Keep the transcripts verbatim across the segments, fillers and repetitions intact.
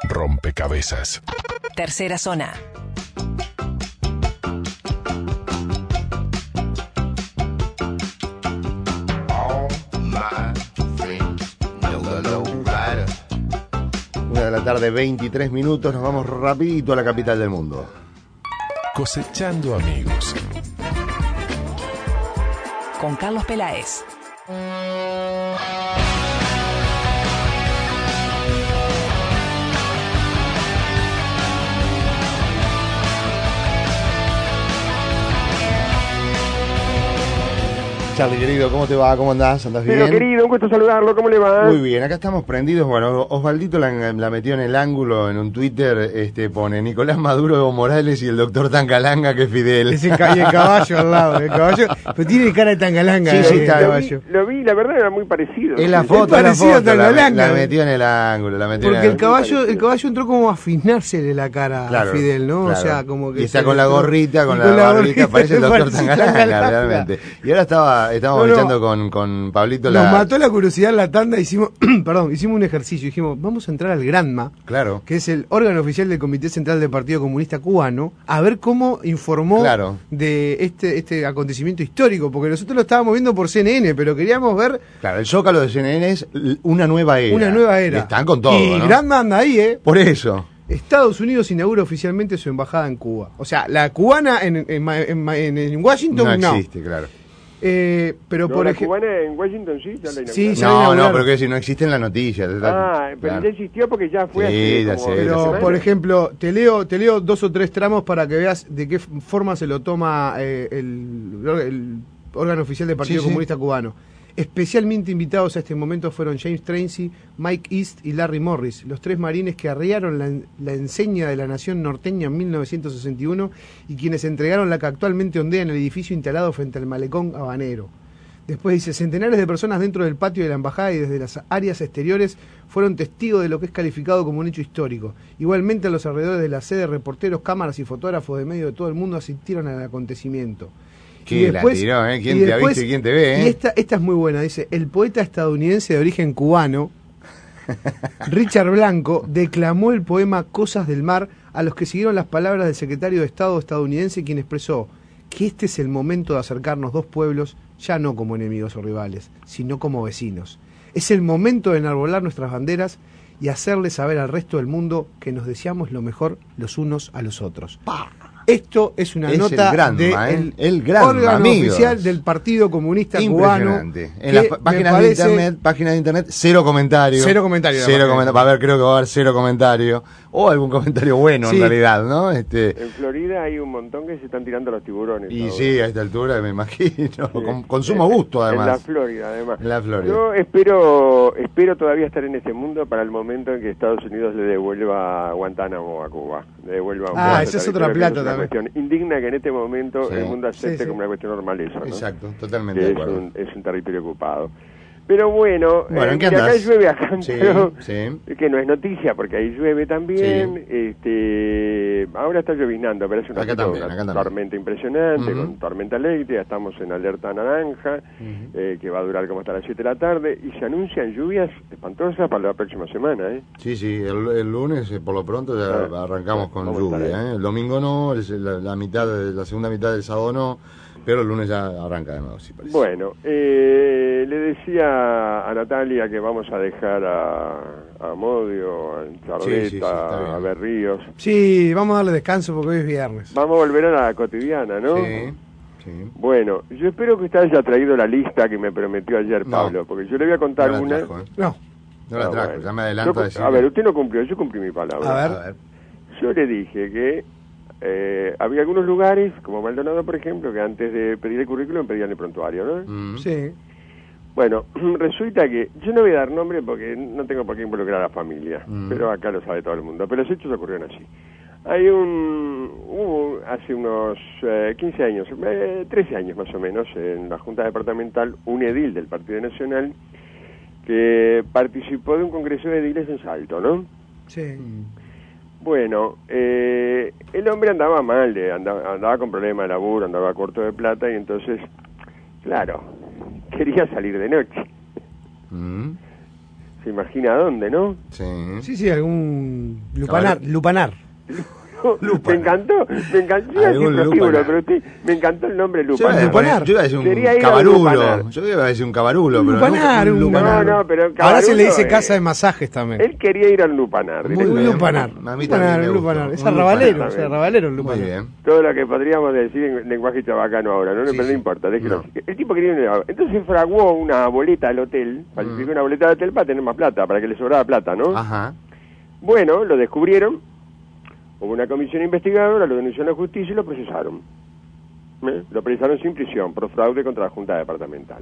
Rompecabezas. Tercera zona. Una de la tarde, veintitrés minutos, nos vamos rapidito a la capital del mundo. Cosechando amigos. Con Carlos Peláez. Charlie, querido, ¿cómo te va? ¿Cómo andás? ¿Andás bien? Pero querido, un gusto saludarlo, ¿cómo le va? Muy bien, acá estamos prendidos. Bueno, Osvaldito la, la metió en el ángulo en un Twitter, este pone Nicolás Maduro, Evo Morales y el doctor Tangalanga, que es Fidel. Ese ca y el caballo al lado, el caballo, pero tiene cara de Tangalanga. Sí, eh, sí, el está, caballo. Lo vi, lo vi, la verdad era muy parecido. Es la Sí, foto, es la parecido a foto, la, Tangalanga. la metió en el ángulo, la metió Porque en el el caballo, el caballo entró como a afinársele la cara Claro, a Fidel, ¿no? claro. O sea, como que y está con la gorrita, con y la, con la barbita, gorrita, parece el doctor parece Tangalanga, Tangalanga. realmente. Y ahora estaba, estábamos No, no. echando con, con Pablito Nos la... mató la curiosidad en la tanda, hicimos, perdón, hicimos un ejercicio, dijimos, vamos a entrar al Granma, Claro. que es el órgano oficial del Comité Central del Partido Comunista Cubano, a ver cómo informó Claro. de este este acontecimiento histórico, porque nosotros lo estábamos viendo por C N N, pero queríamos ver Claro, el Zócalo de C N N es l- una nueva era. una nueva era. Y están con todo, Y ¿no? Granma anda ahí, ¿eh? Por eso. Estados Unidos inaugura oficialmente su embajada en Cuba. O sea, la cubana en, en, en, en- en Washington No no. existe, claro. Eh, pero No, por la ejemplo... cubana en Washington sí, ya la Sí, inauguraron. ya No, no, inauguraron. pero que si no existe en la noticia. Ah, pero claro. ya existió porque ya fue Sí, hace ya como sé, dos ya Pero, semanas. por ejemplo, te leo, te leo dos o tres tramos para que veas de qué f- forma se lo toma eh, el, el órgano oficial del Partido Sí, sí. Comunista Cubano. Especialmente invitados a este momento fueron James Tracy, Mike East y Larry Morris, los tres marines que arriaron la, la enseña de la nación norteña en mil novecientos sesenta y uno y quienes entregaron la que actualmente ondea en el edificio instalado frente al malecón habanero. Después dice, centenares de personas dentro del patio de la embajada y desde las áreas exteriores fueron testigos de lo que es calificado como un hecho histórico. Igualmente a los alrededores de la sede, reporteros, cámaras y fotógrafos de medio de todo el mundo asistieron al acontecimiento. Sí, la tiró, ¿eh? ¿Quién y te ha después- visto y quién te ve, eh? Y esta, esta es muy buena, dice, el poeta estadounidense de origen cubano, Richard Blanco, declamó el poema Cosas del Mar, a los que siguieron las palabras del secretario de Estado estadounidense, quien expresó que este es el momento de acercarnos dos pueblos, ya no como enemigos o rivales, sino como vecinos. Es el momento de enarbolar nuestras banderas y hacerle saber al resto del mundo que nos deseamos lo mejor los unos a los otros. Esto es una Es nota el Granma, del ¿eh? El Granma, órgano amigos. oficial del Partido Comunista Cubano. Impresionante. En que las me pa- páginas parece- de internet, páginas de internet, cero comentarios. Cero comentarios, Cero aparte. comentarios. Va a haber, creo que va a haber cero comentarios. O algún comentario bueno, Sí. en realidad, ¿no? Este, En Florida hay un montón que se están tirando los tiburones. y ahora. sí, a esta altura me imagino. Sí. Con, con sumo gusto, En la además. Florida, además. En la Florida. Yo espero, espero todavía estar en ese mundo para el momento en que Estados Unidos le devuelva Guantánamo a Cuba. Le devuelva un Ah, pedazo esa de es otra territorio, que plata es una también. cuestión indigna que en este momento Sí. el mundo acepte Sí, sí. como una cuestión normal eso, ¿no? Exacto, totalmente Que de es acuerdo. un, es un territorio ocupado. Pero bueno, Bueno, eh, ¿en qué mira, acá andás? llueve a cántaro, Sí, sí. que no es noticia porque ahí llueve también. Este, ahora está llovinando, pero es una, Acá también, una acá también. tormenta impresionante, Ujú. con tormenta eléctrica, estamos en alerta naranja, eh, que va a durar como hasta las siete de la tarde, y se anuncian lluvias espantosas para la próxima semana, ¿eh? Sí, sí, el, el lunes eh, por lo pronto ya Ah, arrancamos ah, con vamos a estar lluvia, ahí. ¿eh? El domingo no, el- la, la mitad de, la segunda mitad del sábado no, pero el lunes ya arranca de nuevo, sí parece. Bueno, eh, le decía a Natalia que vamos a dejar a, a Modio, a Charleta, Sí, sí, sí, está bien. a Berríos. Sí, vamos a darle descanso porque hoy es viernes. Vamos a volver a la cotidiana, ¿no? Sí, sí. Bueno, yo espero que usted haya traído la lista que me prometió ayer, No. Pablo, porque yo le voy a contar No la una. trajo, ¿eh? No, No la Ah, trajo, bueno. ya me adelanto Yo- a decir. A ver, usted no cumplió, yo cumplí mi palabra. A ver. A ver. Yo le dije que eh, había algunos lugares, como Maldonado, por ejemplo, que antes de pedir el currículum pedían el prontuario, ¿no? Mm. sí. Bueno, resulta que yo no voy a dar nombre porque no tengo por qué involucrar a la familia, Mm. pero acá lo sabe todo el mundo. Pero los hechos ocurrieron así. Hay un, hubo hace unos eh, quince años, eh, trece años más o menos, en la Junta Departamental, un edil del Partido Nacional que participó de un congreso de ediles en Salto, ¿no? Sí. Bueno, eh, el hombre andaba mal, de, andaba, andaba con problemas de laburo, andaba corto de plata y entonces, claro, quería salir de noche. Mm. se imagina dónde, ¿no? Sí. Sí, sí, algún lupanar, lupanar. Me encantó, me encantó, yo Algún así prostíbulo, lupanar. pero usted, me encantó el nombre Yo iba, a Lupanar. poner- yo iba a decir un Sería ir a cabarulo. lupanar. Yo iba a decir un cabarulo, pero Lupanar, nunca- un- lupanar. No, no, pero Ahora se cabarulo, le dice eh, casa de masajes también. Él quería ir al Lupanar. Muy Un bien. lupanar. A mí también Lupanar, me un gustó. lupanar. Es Un arrabalero, lupanar. es arrabalero el Muy lupanar. bien. Todo lo que podríamos decir en lenguaje chabacano ahora, ¿no? Sí, Pero no sí. importa, déjelo No. así. El tipo quería ir a- Entonces fraguó una boleta al hotel, falsificó Mm. una boleta al hotel para tener más plata, para que le sobrara plata, ¿no? Ajá. Bueno, lo descubrieron, hubo una comisión investigadora, lo denunció a la justicia y lo procesaron. ¿Eh? Lo procesaron sin prisión por fraude contra la Junta Departamental.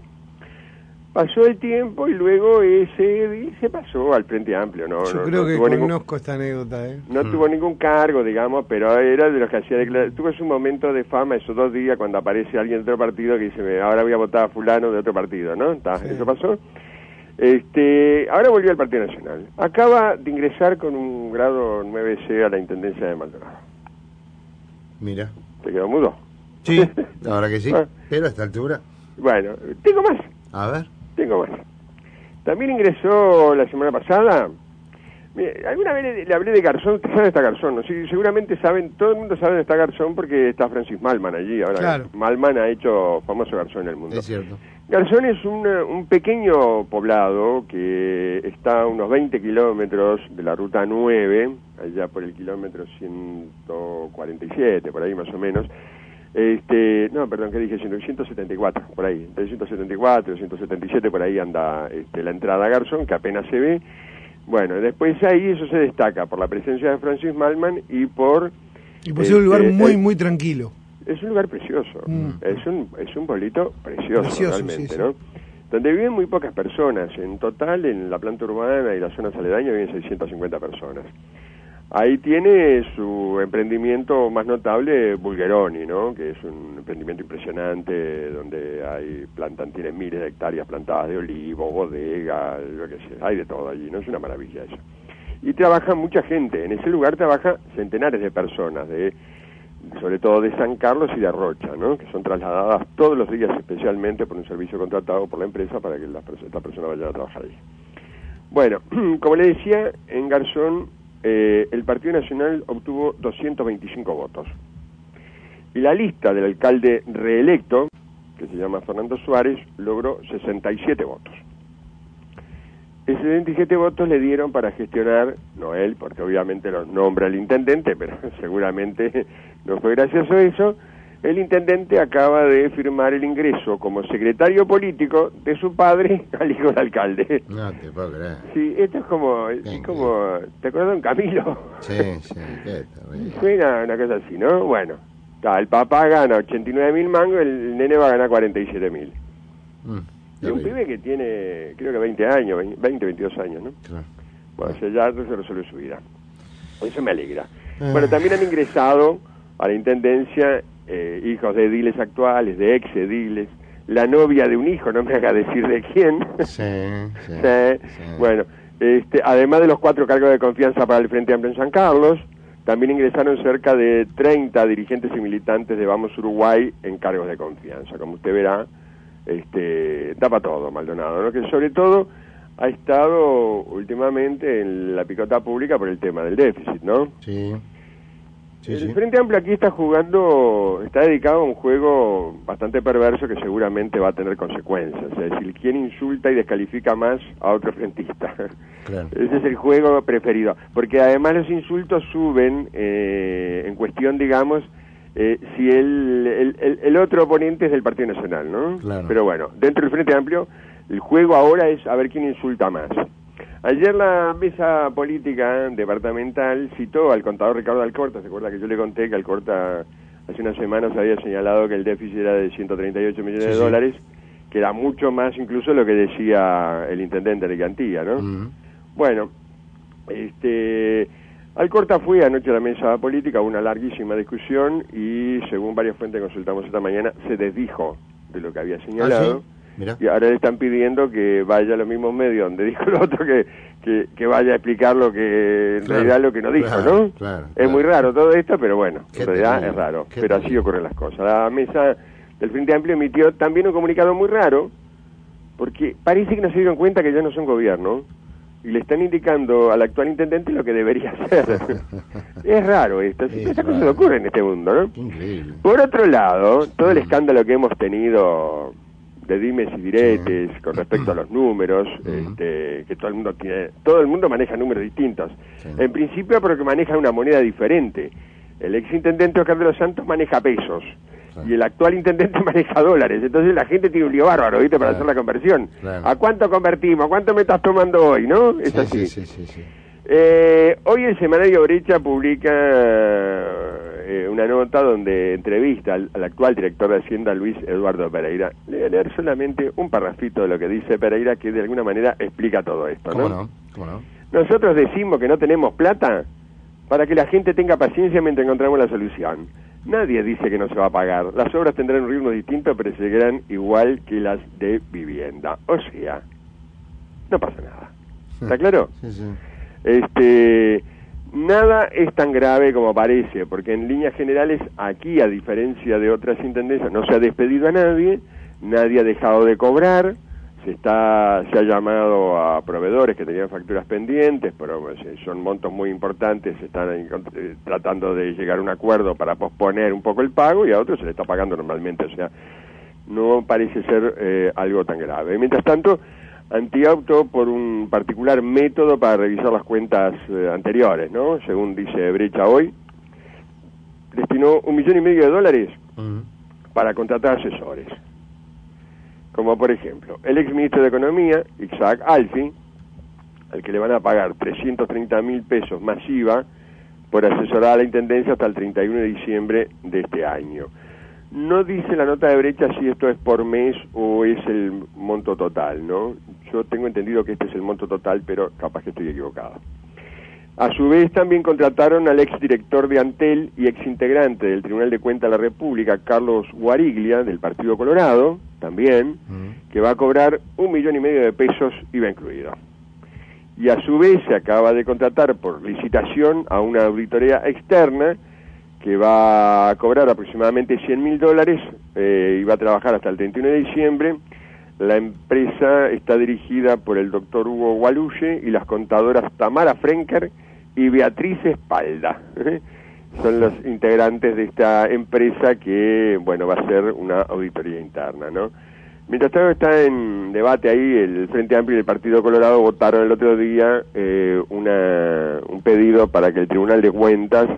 Pasó el tiempo y luego ese se pasó al Frente Amplio, ¿no? Yo no, creo no que tuvo ningún- conozco esta anécdota, ¿eh? No Mm. tuvo ningún cargo, digamos, pero era de los que hacía declaraciones. Tuvo su momento de fama esos dos días cuando aparece alguien de otro partido que dice, ahora voy a votar a fulano de otro partido, ¿no? Está, Sí. Eso pasó. Este, ahora volvió al Partido Nacional. Acaba de ingresar con un grado nueve C a la Intendencia de Maldonado. Mira. ¿Te quedó mudo? Sí, la verdad que sí. Ah. Pero a esta altura. Bueno, tengo más, A ver. tengo más. También ingresó la semana pasada. Mire, alguna vez le, le hablé de Garzón, ¿usted sabe dónde está Garzón? ¿No? Sí, seguramente saben, todo el mundo sabe dónde está Garzón porque está Francis Malman allí. Ahora Claro. Malman ha hecho famoso Garzón en el mundo. Es cierto. Garzón es un, eh, un pequeño poblado que está a unos veinte kilómetros de la ruta nueve, allá por el kilómetro ciento cuarenta y siete, por ahí más o menos. Este, no, perdón, ¿qué dije? ciento setenta y cuatro, por ahí. Entre ciento setenta y cuatro y ciento setenta y siete, por ahí anda este, la entrada a Garzón, que apenas se ve. Bueno, después ahí eso se destaca por la presencia de Francis Malman y por... Y por ser un lugar este, muy, el- muy tranquilo. es un lugar precioso, Mm. es un es un pueblito precioso, Precioso, realmente, sí, sí. ¿no? Donde viven muy pocas personas, en total en la planta urbana y las zonas aledañas viven seiscientas cincuenta personas. Ahí tiene su emprendimiento más notable Bulgheroni, ¿no? Que es un emprendimiento impresionante donde hay plantan, tiene miles de hectáreas plantadas de olivo, bodega, lo que sea, hay de todo allí, ¿no? Es una maravilla eso. Y trabaja mucha gente, en ese lugar trabaja centenares de personas, de sobre todo de San Carlos y de Rocha, ¿no? Que son trasladadas todos los días especialmente por un servicio contratado por la empresa para que la, esta persona vaya a trabajar ahí. Bueno, como le decía, en Garzón eh, el Partido Nacional obtuvo doscientos veinticinco votos. Y la lista del alcalde reelecto, que se llama Fernando Suárez, logró sesenta y siete votos. Esos sesenta y siete votos le dieron para gestionar, no él, porque obviamente los nombra el intendente, pero seguramente no fue gracioso eso. El intendente acaba de firmar el ingreso como secretario político de su padre al hijo del alcalde. No te puedo creer. Sí, esto es como, es Bien, como, ¿te acuerdas de un Camilo? Sí, sí, qué terrible. Suena una cosa así, ¿no? Bueno, está, el papá gana ochenta y nueve mil mangos, el nene va a ganar cuarenta y siete mil. Mm, Y un terrible. pibe que tiene, creo que veinte años, veinte, veintidós años, ¿no? Claro. Bueno, o sea, ya se resuelve su vida. Eso me alegra. Ah. Bueno, también han ingresado a la Intendencia eh, hijos de ediles actuales, de ex ediles, la novia de un hijo, no me haga decir de quién. Sí, sí, Sí. sí. Bueno, este, además de los cuatro cargos de confianza para el Frente Amplio en San Carlos, también ingresaron cerca de treinta dirigentes y militantes de Vamos Uruguay en cargos de confianza. Como usted verá, este, tapa todo Maldonado, ¿no? Que sobre todo ha estado últimamente en la picota pública por el tema del déficit, ¿no? Sí. Sí, el sí. Frente Amplio aquí está jugando, está dedicado a un juego bastante perverso que seguramente va a tener consecuencias. Es decir, ¿quién insulta y descalifica más a otro frentista? Claro. Ese es el juego preferido. Porque además los insultos suben eh, en cuestión, digamos, eh, si el, el, el, el otro oponente es del Partido Nacional, ¿no? Claro. Pero bueno, dentro del Frente Amplio, el juego ahora es a ver quién insulta más. Ayer la mesa política departamental citó al contador Ricardo Alcorta. ¿Se acuerda que yo le conté que Alcorta hace unas semanas había señalado que el déficit era de ciento treinta y ocho millones Sí, de sí. dólares, que era mucho más incluso lo que decía el intendente de Cantilla, ¿no? Mm. Bueno, este, Alcorta fue anoche a la mesa política, una larguísima discusión y según varias fuentes que consultamos esta mañana, se desdijo de lo que había señalado. ¿Ah, sí? Mira. Y ahora le están pidiendo que vaya a los mismos medios donde dijo el otro, que, que, que vaya a explicar lo que en Claro, realidad lo que no dijo, claro, ¿no? claro, es claro. muy raro todo esto, pero bueno, Qué en realidad terrible, es raro, qué pero así terrible. ocurren las cosas. La mesa del Frente Amplio emitió también un comunicado muy raro, porque parece que no se dieron cuenta que ya no son gobierno, y le están indicando al actual intendente lo que debería hacer. Es raro esto, Es estas raro. cosas ocurren en este mundo, ¿no? Increíble. Por otro lado, todo el Mm. escándalo que hemos tenido de dimes y diretes Sí. con respecto a los números, Mm. este, que todo el mundo tiene, todo el mundo maneja números distintos. Sí. En principio porque maneja una moneda diferente. El ex intendente Oscar de los Santos maneja pesos. Sí. Y el actual intendente maneja dólares. Entonces la gente tiene un lío bárbaro, ¿viste? Para Claro. hacer la conversión. Claro. ¿A cuánto convertimos? ¿A cuánto me estás tomando hoy? ¿No? Es Sí, así. sí, sí, sí, sí. Eh, hoy el semanario Brecha publica eh, una nota donde entrevista al, al actual director de Hacienda, Luis Eduardo Pereira. Le voy a leer solamente un parrafito de lo que dice Pereira, que de alguna manera explica todo esto, ¿Cómo ¿no? no? ¿Cómo no? Nosotros decimos que no tenemos plata para que la gente tenga paciencia mientras encontramos la solución. Nadie dice que no se va a pagar. Las obras tendrán un ritmo distinto, pero seguirán igual que las de vivienda. O sea, no pasa nada. ¿Está claro? Sí, sí. Este, nada es tan grave como parece, porque en líneas generales aquí, a diferencia de otras intendencias, no se ha despedido a nadie, nadie ha dejado de cobrar, se está se ha llamado a proveedores que tenían facturas pendientes, pero pues, son montos muy importantes, se están eh, tratando de llegar a un acuerdo para posponer un poco el pago y a otros se le está pagando normalmente, o sea, no parece ser eh, algo tan grave. Mientras tanto, Antía optó por un particular método para revisar las cuentas eh, anteriores, ¿no? Según dice Brecha hoy, destinó un millón y medio de dólares Mm. para contratar asesores. Como por ejemplo, el ex ministro de Economía, Isaac Alfi, al que le van a pagar trescientos treinta mil pesos más I V A por asesorar a la Intendencia hasta el treinta y uno de diciembre de este año. No dice la nota de Brecha si esto es por mes o es el monto total, ¿no? Yo tengo entendido que este es el monto total, pero capaz que estoy equivocado. A su vez también contrataron al exdirector de Antel y exintegrante del Tribunal de Cuentas de la República, Carlos Guariglia, del Partido Colorado, también, Mm. que va a cobrar un millón y medio de pesos, I V A incluido. Y a su vez se acaba de contratar por licitación a una auditoría externa que va a cobrar aproximadamente cien mil dólares eh, y va a trabajar hasta el treinta y uno de diciembre. La empresa está dirigida por el doctor Hugo Gualuye y las contadoras Tamara Frenker y Beatriz Espalda. Son los integrantes de esta empresa que, bueno, va a ser una auditoría interna, ¿no? Mientras tanto está en debate ahí, el Frente Amplio y el Partido Colorado votaron el otro día eh, una, un pedido para que el Tribunal de Cuentas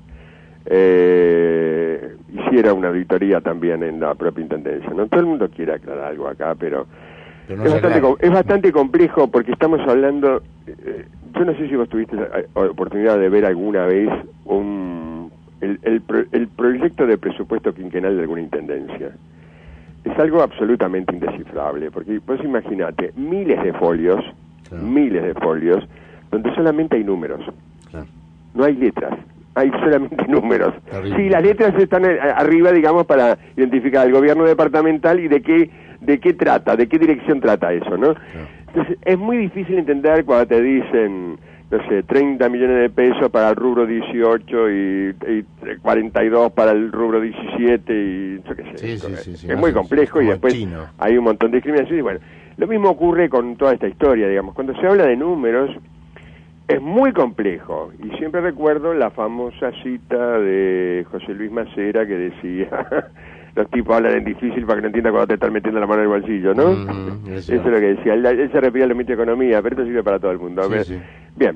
eh, hiciera una auditoría también en la propia Intendencia, ¿no? Todo el mundo quiere aclarar algo acá, pero, Pero no es, se bastante, aclara. com- es bastante complejo porque estamos hablando, eh, yo no sé si vos tuviste la oportunidad de ver alguna vez un, el, el, pro- el proyecto de presupuesto quinquenal de alguna Intendencia. Es algo absolutamente indescifrable, porque vos imaginate, miles de folios, Claro. miles de folios, donde solamente hay números, Claro. no hay letras, hay solamente números. Terrible. Sí, las letras están eh, arriba, digamos, para identificar el gobierno departamental y de qué, de qué trata, de qué dirección trata eso, ¿no? Claro. Entonces, es muy difícil entender cuando te dicen, no sé, treinta millones de pesos para el rubro dieciocho y, y cuarenta y dos para el rubro diecisiete y yo qué sé. Sí, sí, es sí, sí, es no muy sé, complejo como y después chino. hay un montón de discriminación y bueno, lo mismo ocurre con toda esta historia, digamos, cuando se habla de números es muy complejo y siempre recuerdo la famosa cita de José Luis Macera que decía los tipos hablan en difícil para que no entienda cuando te están metiendo la mano en el bolsillo, ¿no? Mm, Eso es lo que decía, él, él se refería al ministro de Economía, pero esto sirve para todo el mundo. Sí, Bien. sí. Bien.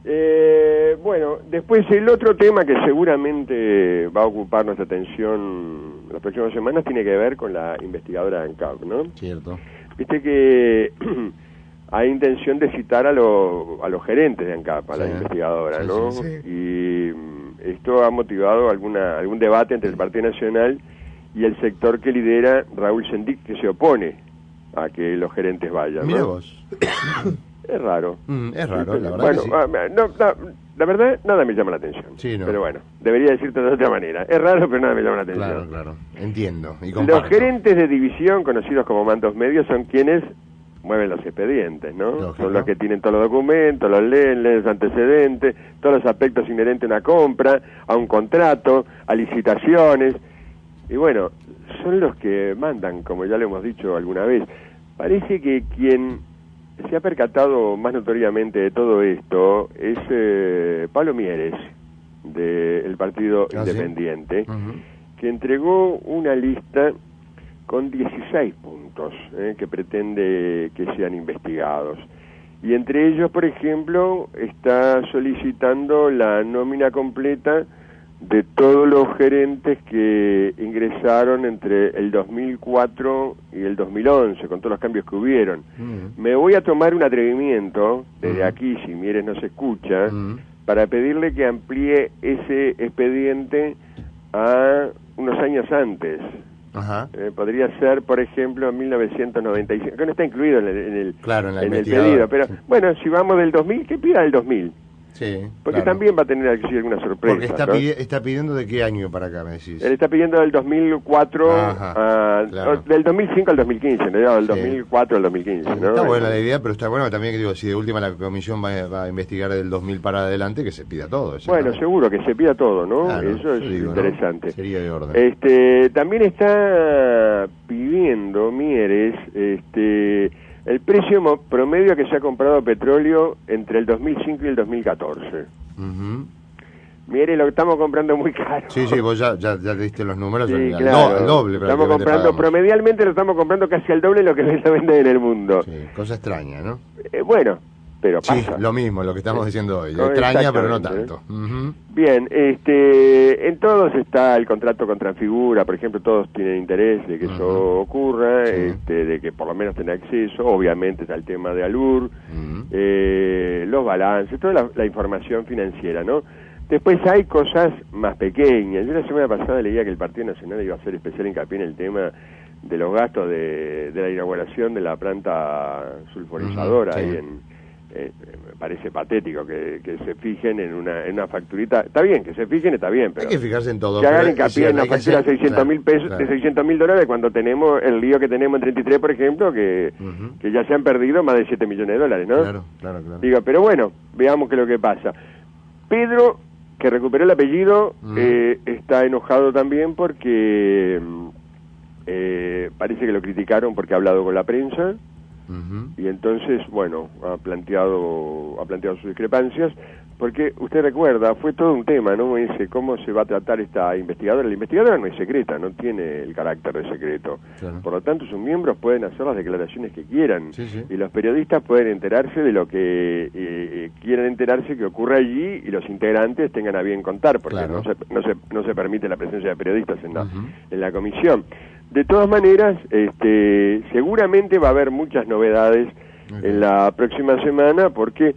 Eh, bueno, después el otro tema que seguramente va a ocupar nuestra atención las próximas semanas tiene que ver con la investigadora de ANCAP, ¿no? Cierto. Viste que hay intención de citar a, lo- a los gerentes de ANCAP, a la Sí. investigadora, Sí, ¿no? sí, sí. Y mm, esto ha motivado alguna algún debate entre el Partido Nacional y el sector que lidera Raúl Sendic, que se opone a que los gerentes vayan, Mira ¿no? vos. Es raro. Mm, es raro, la verdad Bueno, que sí. ah, no, no, la verdad, nada me llama la atención. Sí, no. Pero bueno, debería decirte de otra manera. Es raro, pero nada me llama la atención. Claro, claro. Entiendo. Y Los comparto. gerentes de división, conocidos como mandos medios, son quienes mueven los expedientes, ¿no? Lógico. Son los que tienen todos los documentos, los leen, leen los antecedentes, todos los aspectos inherentes a una compra, a un contrato, a licitaciones. Y bueno, son los que mandan, como ya lo hemos dicho alguna vez. Parece que quien se ha percatado más notoriamente de todo esto es eh, Pablo Mieres, del Partido ¿Ah, Independiente, sí? Uh-huh. que entregó una lista con dieciséis puntos eh, que pretende que sean investigados. Y entre ellos, por ejemplo, está solicitando la nómina completa de todos los gerentes que ingresaron entre el dos mil cuatro y el dos mil once, con todos los cambios que hubieron. Uh-huh. Me voy a tomar un atrevimiento, desde uh-huh. aquí, si Mieres no se escucha, uh-huh. para pedirle que amplíe ese expediente a unos años antes. Ajá. Eh, podría ser, por ejemplo, en mil novecientos noventa y cinco, que no está incluido en el, en el, claro, en en el pedido, pero sí. Bueno, si vamos del dos mil, que pida el dos mil. Sí, porque claro. también va a tener aquí alguna sorpresa. Porque está, ¿no? pidi- está pidiendo de qué año para acá, me decís. Él está pidiendo del dos mil cuatro, Ajá, a, claro. del dos mil cinco al dos mil quince, ¿no? Del Sí. dos mil cuatro al dos mil quince, ¿no? Está buena la idea, pero está bueno también que digo, si de última la comisión va, va a investigar del dos mil para adelante, que se pida todo. Bueno, seguro que se pida todo, ¿no? Claro, eso es digo, interesante. ¿no? Sería de orden. Este, también está pidiendo Mieres, este, el precio mo- promedio que se ha comprado petróleo entre el dos mil cinco y el dos mil catorce. Uh-huh. Mire, lo estamos comprando muy caro. Sí, sí, vos ya, ya, ya diste los números, Sí, el, claro. do, el doble. Estamos comprando, pagamos. promedialmente lo estamos comprando casi al doble de lo que se vende en el mundo. Sí, cosa extraña, ¿no? Eh, bueno, pero Sí, pasa. lo mismo, lo que estamos diciendo hoy. No, Extraña, pero no exactamente, tanto. Uh-huh. Bien, este, en todos está el contrato con Transfigura, por ejemplo, todos tienen interés de que uh-huh. eso ocurra, sí. este, de que por lo menos tenga acceso, obviamente está el tema de Alur, uh-huh. eh, los balances, toda la, la información financiera, ¿no? Después hay cosas más pequeñas. Yo la semana pasada leía que el Partido Nacional iba a hacer especial hincapié en el tema de los gastos de, de la inauguración de la planta sulfurizadora, uh-huh, sí. ahí en... Eh, me parece patético que, que se fijen en una, en una facturita. Está bien, que se fijen, está bien, pero... Hay que fijarse en todo. Que hagan hincapié en una factura de seiscientos mil pesos, claro. de seiscientos mil dólares, cuando tenemos el lío que tenemos en treinta y tres, por ejemplo, que, uh-huh. que ya se han perdido más de siete millones de dólares, ¿no? Claro, claro, claro. Digo, pero bueno, veamos qué es lo que pasa. Pedro, que recuperó el apellido, uh-huh. eh, está enojado también porque eh, parece que lo criticaron porque ha hablado con la prensa. Uh-huh. Y entonces, bueno, ha planteado ha planteado sus discrepancias, porque usted recuerda, fue todo un tema, ¿no? Ese, cómo se va a tratar esta investigadora. La investigadora no es secreta, no tiene el carácter de secreto. Claro. Por lo tanto, sus miembros pueden hacer las declaraciones que quieran. Sí, sí. Y los periodistas pueden enterarse de lo que eh, quieran enterarse que ocurre allí, y los integrantes tengan a bien contar, porque claro. no, se, no, se, no se permite la presencia de periodistas en la, uh-huh. en la comisión. De todas maneras, este, seguramente va a haber muchas novedades okay. en la próxima semana, porque,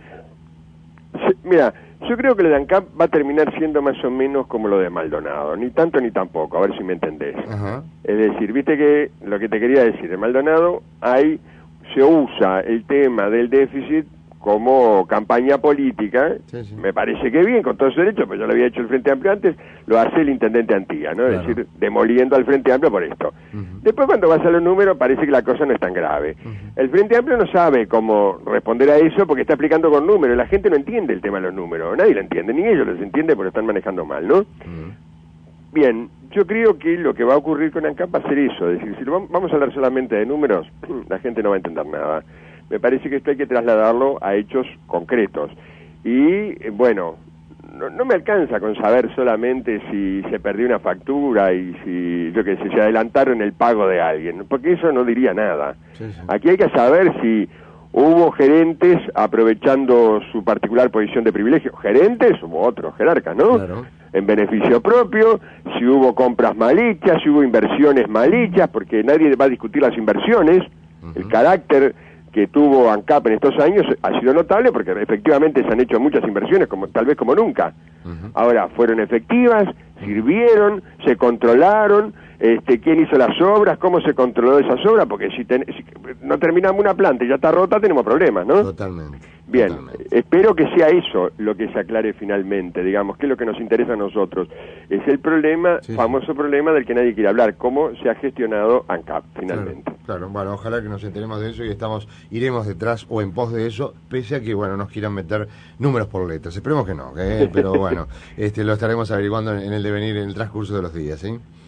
se, mira, yo creo que lo de ANCAP va a terminar siendo más o menos como lo de Maldonado, ni tanto ni tampoco, a ver si me entendés. Uh-huh. Es decir, viste que lo que te quería decir, de Maldonado hay, se usa el tema del déficit como campaña política, sí, sí. me parece que bien, con todo su derecho, pues yo lo había hecho el Frente Amplio antes, lo hace el intendente Antía, ¿no? Claro. Es decir, demoliendo al Frente Amplio por esto. Uh-huh. Después, cuando vas a los números, parece que la cosa no es tan grave. Uh-huh. El Frente Amplio no sabe cómo responder a eso porque está explicando con números, la gente no entiende el tema de los números, nadie lo entiende, ni ellos los entienden porque están manejando mal, ¿no? Uh-huh. Bien, yo creo que lo que va a ocurrir con ANCAP va a ser eso, es decir, si vamos a hablar solamente de números, la gente no va a entender nada. Me parece que esto hay que trasladarlo a hechos concretos. Y, bueno, no, no me alcanza con saber solamente si se perdió una factura y si, yo qué sé, se adelantaron el pago de alguien, porque eso no diría nada. Sí, sí. Aquí hay que saber si hubo gerentes aprovechando su particular posición de privilegio. Gerentes u otros jerarcas, ¿no? Claro. En beneficio propio, si hubo compras mal hechas, si hubo inversiones mal hechas, porque nadie va a discutir las inversiones, uh-huh. el carácter que tuvo ANCAP en estos años ha sido notable porque efectivamente se han hecho muchas inversiones, como tal vez como nunca. Uh-huh. Ahora, fueron efectivas, sirvieron, se controlaron, este, quién hizo las obras, cómo se controló esas obras, porque si, ten, si no terminamos una planta y ya está rota, tenemos problemas, ¿no? Totalmente. Bien, totalmente. Espero que sea eso lo que se aclare finalmente, digamos, que es lo que nos interesa a nosotros. Es el problema, sí, famoso sí. problema del que nadie quiere hablar, cómo se ha gestionado ANCAP finalmente. Claro, claro, bueno, ojalá que nos enteremos de eso y estamos iremos detrás o en pos de eso, pese a que, bueno, nos quieran meter números por letras. Esperemos que no, ¿eh? Pero bueno, este lo estaremos averiguando en el devenir, en el transcurso de los días, ¿sí?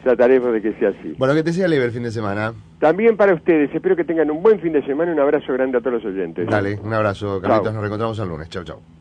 trataremos de que sea así. Bueno, que te sea leve el fin de semana. También para ustedes, espero que tengan un buen fin de semana y un abrazo grande a todos los oyentes. Dale, un abrazo, Carlitos, Chau. nos reencontramos el lunes. Chau, chau.